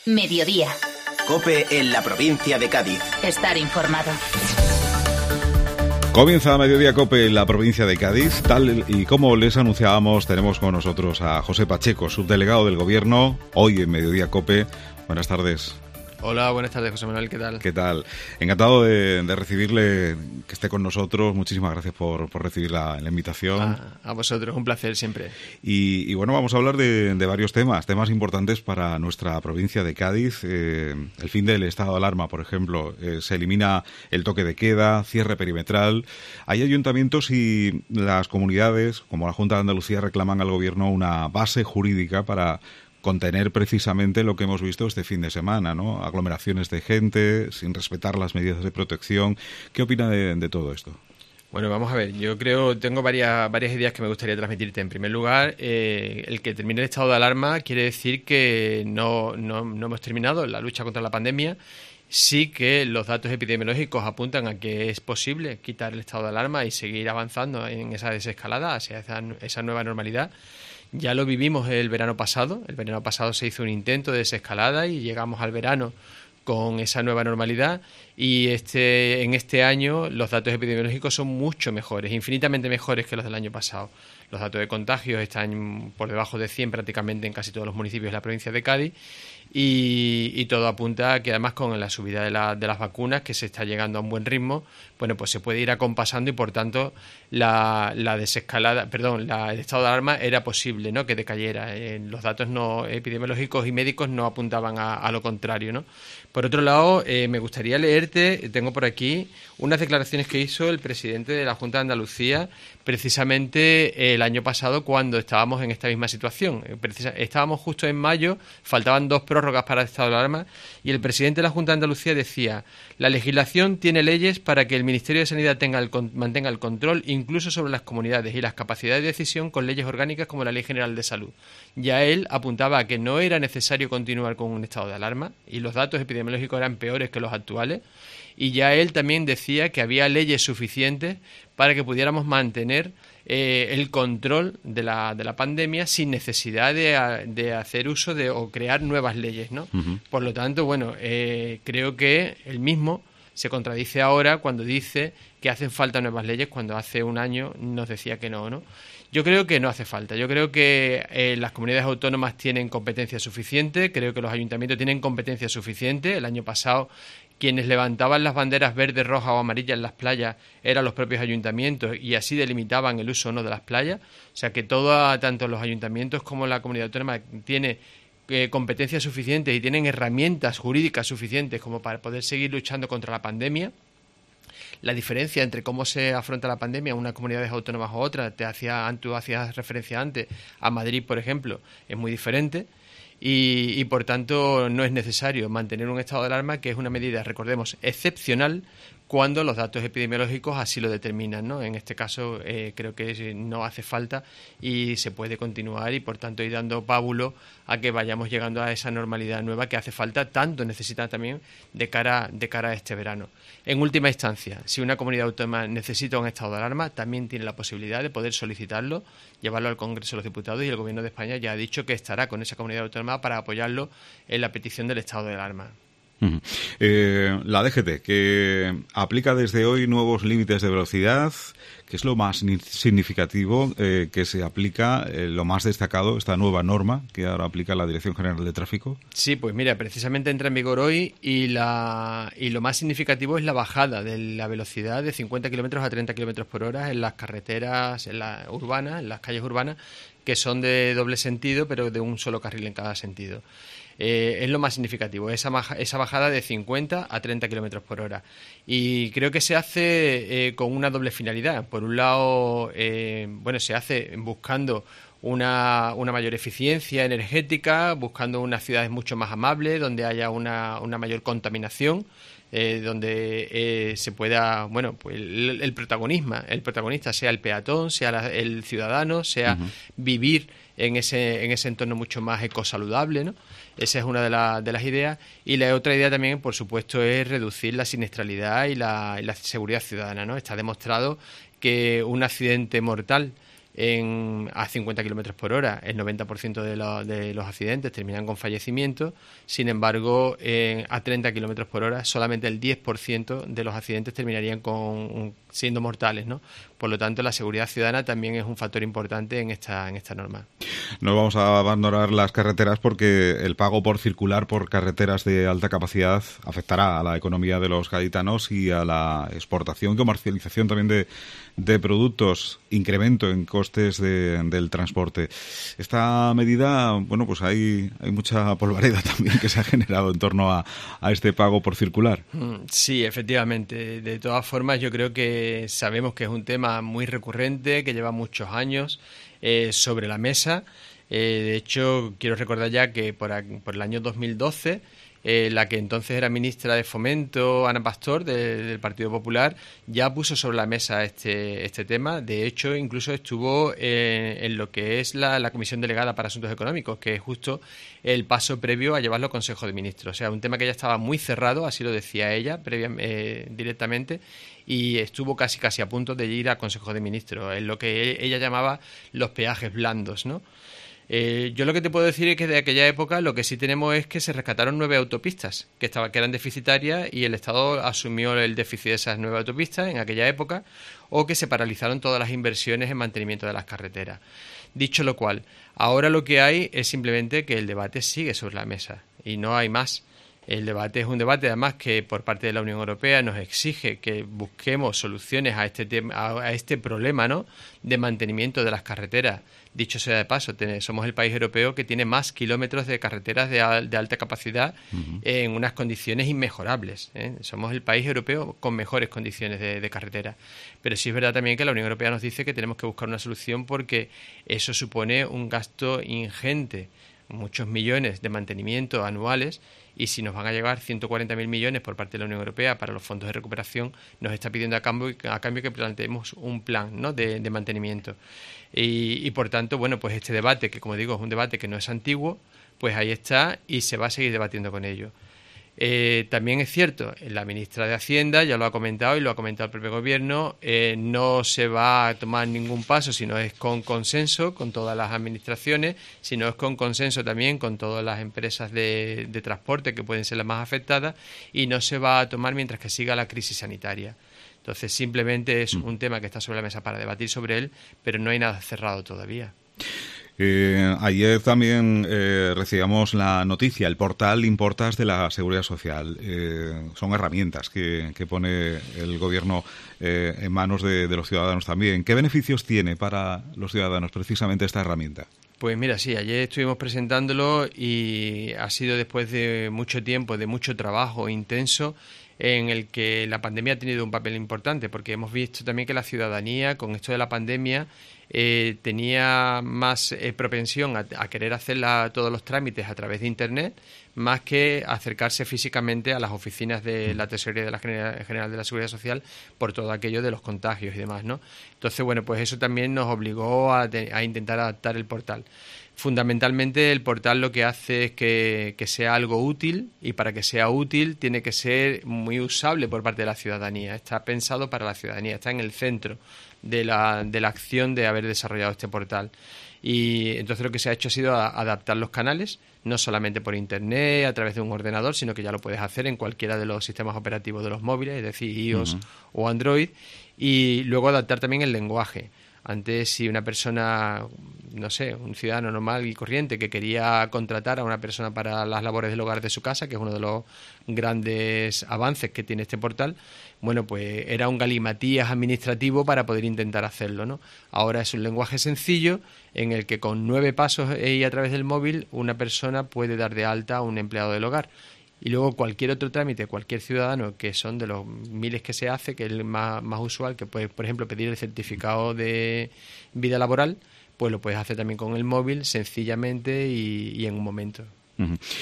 Mediodía. COPE en la provincia de Cádiz. Estar informado. Comienza Mediodía COPE en la provincia de Cádiz. Tal y como les anunciábamos, tenemos con nosotros a José Pacheco, subdelegado del Gobierno, hoy en Mediodía COPE. Buenas tardes. Hola, buenas tardes, José Manuel, ¿qué tal? ¿Qué tal? Encantado de recibirle, que esté con nosotros. Muchísimas gracias por recibir la invitación. A vosotros, un placer siempre. Y bueno, vamos a hablar de varios temas importantes para nuestra provincia de Cádiz. El fin del estado de alarma, por ejemplo, se elimina el toque de queda, cierre perimetral. Hay ayuntamientos y las comunidades, como la Junta de Andalucía, reclaman al Gobierno una base jurídica para contener precisamente lo que hemos visto este fin de semana, ¿no? Aglomeraciones de gente, sin respetar las medidas de protección. ¿Qué opina de todo esto? Bueno, vamos a ver, yo tengo varias ideas que me gustaría transmitirte. En primer lugar, el que termine el estado de alarma quiere decir que no hemos terminado la lucha contra la pandemia. Sí que los datos epidemiológicos apuntan a que es posible quitar el estado de alarma y seguir avanzando en esa desescalada hacia esa nueva normalidad. Ya lo vivimos el verano pasado. El verano pasado se hizo un intento de desescalada y llegamos al verano con esa nueva normalidad, y en este año los datos epidemiológicos son mucho mejores, infinitamente mejores que los del año pasado. Los datos de contagios están por debajo de 100 prácticamente en casi todos los municipios de la provincia de Cádiz, y todo apunta a que además con la subida de las vacunas, que se está llegando a un buen ritmo, bueno, pues se puede ir acompasando, y por tanto el estado de alarma era posible, ¿no?, que decayera. Los datos epidemiológicos y médicos no apuntaban a lo contrario, ¿no? Por otro lado, me gustaría leerte, tengo por aquí unas declaraciones que hizo el presidente de la Junta de Andalucía precisamente el año pasado, cuando estábamos en esta misma situación. Estábamos justo en mayo, faltaban 2 prórrogas para el estado de alarma, y el presidente de la Junta de Andalucía decía: la legislación tiene leyes para que el Ministerio de Sanidad mantenga el control incluso sobre las comunidades y las capacidades de decisión con leyes orgánicas como la Ley General de Salud. Ya él apuntaba a que no era necesario continuar con un estado de alarma, y los datos epidemiológicos eran peores que los actuales, y ya él también decía que había leyes suficientes para que pudiéramos mantener el control de la pandemia sin necesidad de hacer uso o crear nuevas leyes, ¿no? Uh-huh. Por lo tanto, bueno, creo que él mismo se contradice ahora cuando dice que hacen falta nuevas leyes, cuando hace un año nos decía que no. Yo creo que no hace falta. Yo creo que las comunidades autónomas tienen competencia suficiente, creo que los ayuntamientos tienen competencia suficiente. El año pasado quienes levantaban las banderas verde, roja o amarilla en las playas eran los propios ayuntamientos, y así delimitaban el uso o no de las playas. O sea que tanto los ayuntamientos como la comunidad autónoma tiene competencias suficientes y tienen herramientas jurídicas suficientes como para poder seguir luchando contra la pandemia. La diferencia entre cómo se afronta la pandemia en unas comunidades autónomas u otras, tú hacías referencia antes a Madrid, por ejemplo, es muy diferente. Y por tanto no es necesario mantener un estado de alarma, que es una medida, recordemos, excepcional cuando los datos epidemiológicos así lo determinan, ¿no? En este caso creo que no hace falta y se puede continuar, y por tanto ir dando pábulo a que vayamos llegando a esa normalidad nueva que hace falta, tanto necesita también de cara a este verano. En última instancia, si una comunidad autónoma necesita un estado de alarma, también tiene la posibilidad de poder solicitarlo, llevarlo al Congreso de los Diputados, y el Gobierno de España ya ha dicho que estará con esa comunidad autónoma para apoyarlo en la petición del estado de alarma. La DGT, que aplica desde hoy nuevos límites de velocidad, que es lo más significativo que se aplica, lo más destacado, esta nueva norma que ahora aplica la Dirección General de Tráfico. Sí, pues mira, precisamente entra en vigor hoy, y lo más significativo es la bajada de la velocidad de 50 km a 30 km por hora en las carreteras urbanas, en las calles urbanas, que son de doble sentido, pero de un solo carril en cada sentido. Es lo más significativo, esa bajada de 50 a 30 km por hora. Y creo que se hace con una doble finalidad. Por un lado, se hace buscando una mayor eficiencia energética, buscando unas ciudades mucho más amables, donde haya una mayor contaminación, donde se pueda, pues el protagonista sea el peatón, sea el ciudadano, sea vivir en ese entorno mucho más ecosaludable, ¿no? Esa es una de las ideas. Y la otra idea también, por supuesto, es reducir la siniestralidad y la seguridad ciudadana, ¿no? Está demostrado que un accidente mortal a 50 kilómetros por hora. El 90% de los accidentes terminan con fallecimiento. Sin embargo, a 30 kilómetros por hora, solamente el 10% de los accidentes terminarían siendo mortales, ¿no? Por lo tanto, la seguridad ciudadana también es un factor importante en esta norma. No vamos a abandonar las carreteras porque el pago por circular por carreteras de alta capacidad afectará a la economía de los gaditanos y a la exportación y comercialización también de productos, incremento en costes del transporte. Esta medida, bueno, pues hay mucha polvareda también que se ha generado en torno a este pago por circular. Sí, efectivamente. De todas formas, yo creo que sabemos que es un tema muy recurrente, que lleva muchos años sobre la mesa. De hecho, quiero recordar ya que por el año 2012, la que entonces era ministra de Fomento, Ana Pastor, del Partido Popular, ya puso sobre la mesa este tema. De hecho, incluso estuvo en lo que es la Comisión Delegada para Asuntos Económicos, que es justo el paso previo a llevarlo al Consejo de Ministros. O sea, un tema que ya estaba muy cerrado, así lo decía ella directamente, y estuvo casi a punto de ir al Consejo de Ministros, en lo que ella llamaba los peajes blandos, ¿no? Yo lo que te puedo decir es que de aquella época lo que sí tenemos es que se rescataron 9 autopistas que eran deficitarias y el Estado asumió el déficit de esas 9 autopistas en aquella época, o que se paralizaron todas las inversiones en mantenimiento de las carreteras. Dicho lo cual, ahora lo que hay es simplemente que el debate sigue sobre la mesa y no hay más. El debate es un debate, además, que por parte de la Unión Europea nos exige que busquemos soluciones a este problema, ¿no?, de mantenimiento de las carreteras. Dicho sea de paso, somos el país europeo que tiene más kilómetros de carreteras de alta capacidad en unas condiciones inmejorables, ¿eh? Somos el país europeo con mejores condiciones de carretera. Pero sí es verdad también que la Unión Europea nos dice que tenemos que buscar una solución porque eso supone un gasto ingente, muchos millones de mantenimiento anuales, y si nos van a llegar 140.000 millones por parte de la Unión Europea para los fondos de recuperación, nos está pidiendo a cambio que planteemos un plan, ¿no?, de mantenimiento. Y por tanto, bueno, pues este debate, que como digo es un debate que no es antiguo, pues ahí está y se va a seguir debatiendo con ello. También es cierto, la ministra de Hacienda ya lo ha comentado y lo ha comentado el propio gobierno, no se va a tomar ningún paso si no es con consenso con todas las administraciones, si no es con consenso también con todas las empresas de transporte que pueden ser las más afectadas, y no se va a tomar mientras que siga la crisis sanitaria. Entonces simplemente es un tema que está sobre la mesa para debatir sobre él, pero no hay nada cerrado todavía. Ayer también recibíamos la noticia, el portal Importas de la Seguridad Social. Son herramientas que pone el gobierno en manos de los ciudadanos también. ¿Qué beneficios tiene para los ciudadanos precisamente esta herramienta? Pues mira, sí, ayer estuvimos presentándolo y ha sido después de mucho tiempo, de mucho trabajo intenso, en el que la pandemia ha tenido un papel importante, porque hemos visto también que la ciudadanía, con esto de la pandemia, tenía más propensión a querer hacer todos los trámites a través de Internet, más que acercarse físicamente a las oficinas de la Tesorería de la General de la Seguridad Social por todo aquello de los contagios y demás, ¿no? Entonces, bueno, pues eso también nos obligó a intentar adaptar el portal. Fundamentalmente el portal lo que hace es que sea algo útil, y para que sea útil tiene que ser muy usable por parte de la ciudadanía. Está pensado para la ciudadanía, está en el centro de la acción de haber desarrollado este portal. Y entonces lo que se ha hecho ha sido adaptar los canales, no solamente por Internet, a través de un ordenador, sino que ya lo puedes hacer en cualquiera de los sistemas operativos de los móviles, es decir, iOS o Android, y luego adaptar también el lenguaje. Antes, si una persona, no sé, un ciudadano normal y corriente que quería contratar a una persona para las labores del hogar de su casa, que es uno de los grandes avances que tiene este portal, bueno, pues era un galimatías administrativo para poder intentar hacerlo, ¿no? Ahora es un lenguaje sencillo en el que con 9 pasos y a través del móvil una persona puede dar de alta a un empleado del hogar. Y luego cualquier otro trámite, cualquier ciudadano, que son de los miles que se hace, que es el más usual, que puede, por ejemplo, pedir el certificado de vida laboral, pues lo puedes hacer también con el móvil, sencillamente y en un momento.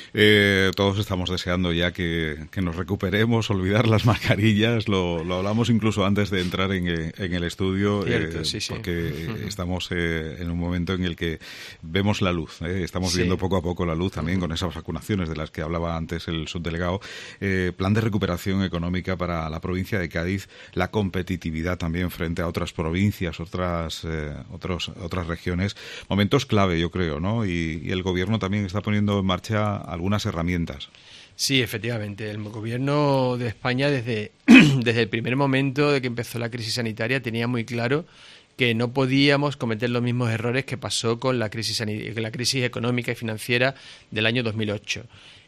Todos estamos deseando ya que nos recuperemos, olvidar las mascarillas. Lo hablamos incluso antes de entrar en el estudio, Cierto, sí. porque estamos en un momento en el que vemos la luz. Estamos viendo poco a poco la luz también con esas vacunaciones de las que hablaba antes el subdelegado. Plan de recuperación económica para la provincia de Cádiz, la competitividad también frente a otras provincias, otras regiones. Momentos clave, yo creo, ¿no? Y el gobierno también está poniendo en marcha algunas herramientas. Sí, efectivamente. El gobierno de España desde el primer momento de que empezó la crisis sanitaria tenía muy claro que no podíamos cometer los mismos errores que pasó con la crisis económica y financiera del año 2008.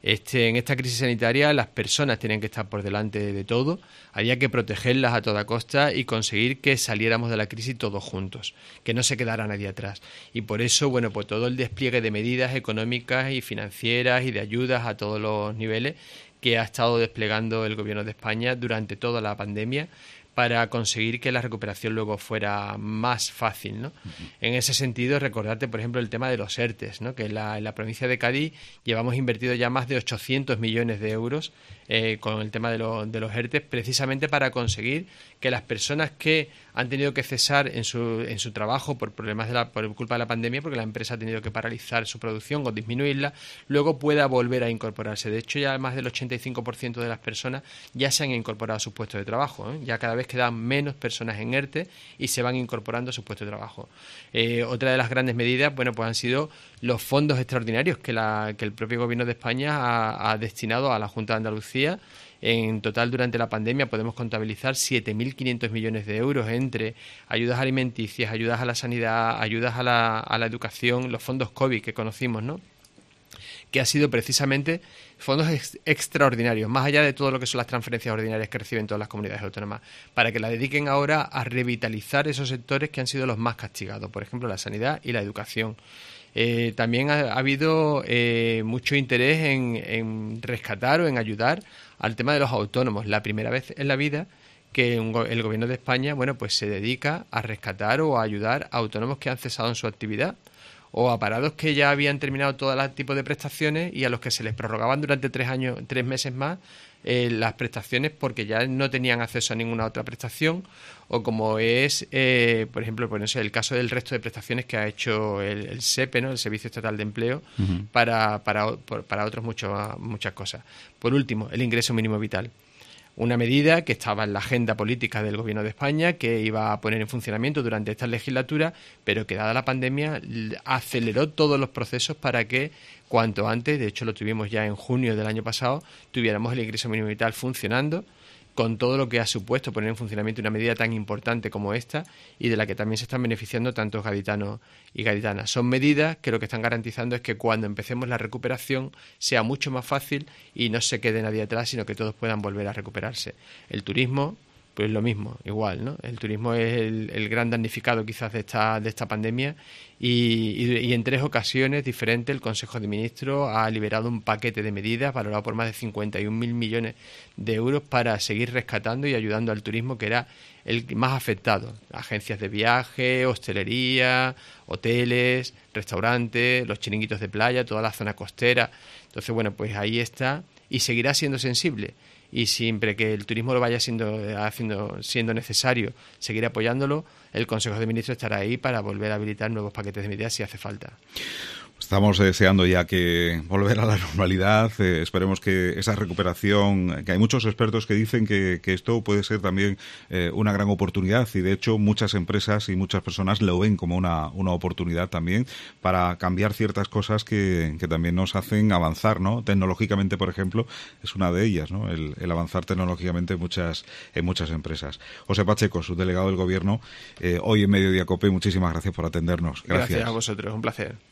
En esta crisis sanitaria las personas tenían que estar por delante de todo, había que protegerlas a toda costa y conseguir que saliéramos de la crisis todos juntos, que no se quedara nadie atrás. Y por eso, pues todo el despliegue de medidas económicas y financieras y de ayudas a todos los niveles que ha estado desplegando el Gobierno de España durante toda la pandemia, para conseguir que la recuperación luego fuera más fácil, ¿no? Uh-huh. En ese sentido, recordarte, por ejemplo, el tema de los ERTES, ¿no? Que en la provincia de Cádiz llevamos invertido ya más de 800 millones de euros con el tema de los ERTES, precisamente para conseguir que las personas que han tenido que cesar en su trabajo por problemas por culpa de la pandemia, porque la empresa ha tenido que paralizar su producción o disminuirla, luego pueda volver a incorporarse. De hecho, ya más del 85% de las personas ya se han incorporado a sus puestos de trabajo, ¿eh? Ya cada vez quedan menos personas en ERTE y se van incorporando a sus puestos de trabajo. Otra de las grandes medidas, pues han sido los fondos extraordinarios que el propio Gobierno de España ha destinado a la Junta de Andalucía. En total, durante la pandemia podemos contabilizar 7.500 millones de euros entre ayudas alimenticias, ayudas a la sanidad, ayudas a la educación, los fondos COVID que conocimos, ¿no? Que ha sido precisamente fondos extraordinarios, más allá de todo lo que son las transferencias ordinarias que reciben todas las comunidades autónomas, para que la dediquen ahora a revitalizar esos sectores que han sido los más castigados, por ejemplo, la sanidad y la educación. También ha habido mucho interés en rescatar o en ayudar al tema de los autónomos. La primera vez en la vida que el Gobierno de España, pues se dedica a rescatar o a ayudar a autónomos que han cesado en su actividad, o a parados que ya habían terminado todo tipo de prestaciones y a los que se les prorrogaban durante 3 meses más las prestaciones porque ya no tenían acceso a ninguna otra prestación, o como es, por ejemplo, el caso del resto de prestaciones que ha hecho el SEPE, ¿no? El Servicio Estatal de Empleo, uh-huh, para otros muchas cosas. Por último, el ingreso mínimo vital. Una medida que estaba en la agenda política del Gobierno de España, que iba a poner en funcionamiento durante esta legislatura, pero que dada la pandemia aceleró todos los procesos para que cuanto antes, de hecho lo tuvimos ya en junio del año pasado, tuviéramos el ingreso mínimo vital funcionando, con todo lo que ha supuesto poner en funcionamiento una medida tan importante como esta y de la que también se están beneficiando tantos gaditanos y gaditanas. Son medidas que lo que están garantizando es que cuando empecemos la recuperación sea mucho más fácil y no se quede nadie atrás, sino que todos puedan volver a recuperarse. El turismo, pues lo mismo, igual, ¿no? El turismo es el gran damnificado quizás de esta pandemia y en 3 ocasiones diferentes el Consejo de Ministros ha liberado un paquete de medidas valorado por más de 51.000 millones de euros para seguir rescatando y ayudando al turismo, que era el más afectado. Agencias de viaje, hostelería, hoteles, restaurantes, los chiringuitos de playa, toda la zona costera. Entonces, pues ahí está y seguirá siendo sensible. Y siempre que el turismo lo vaya siendo necesario seguir apoyándolo, el Consejo de Ministros estará ahí para volver a habilitar nuevos paquetes de medidas si hace falta. Estamos deseando ya que volver a la normalidad, esperemos que esa recuperación, que hay muchos expertos que dicen que esto puede ser también una gran oportunidad y de hecho muchas empresas y muchas personas lo ven como una oportunidad también para cambiar ciertas cosas que también nos hacen avanzar, ¿no? Tecnológicamente, por ejemplo, es una de ellas, ¿no? El avanzar tecnológicamente en muchas empresas. José Pacheco, subdelegado del Gobierno, hoy en Mediodía COPE, muchísimas gracias por atendernos. Gracias a vosotros, un placer.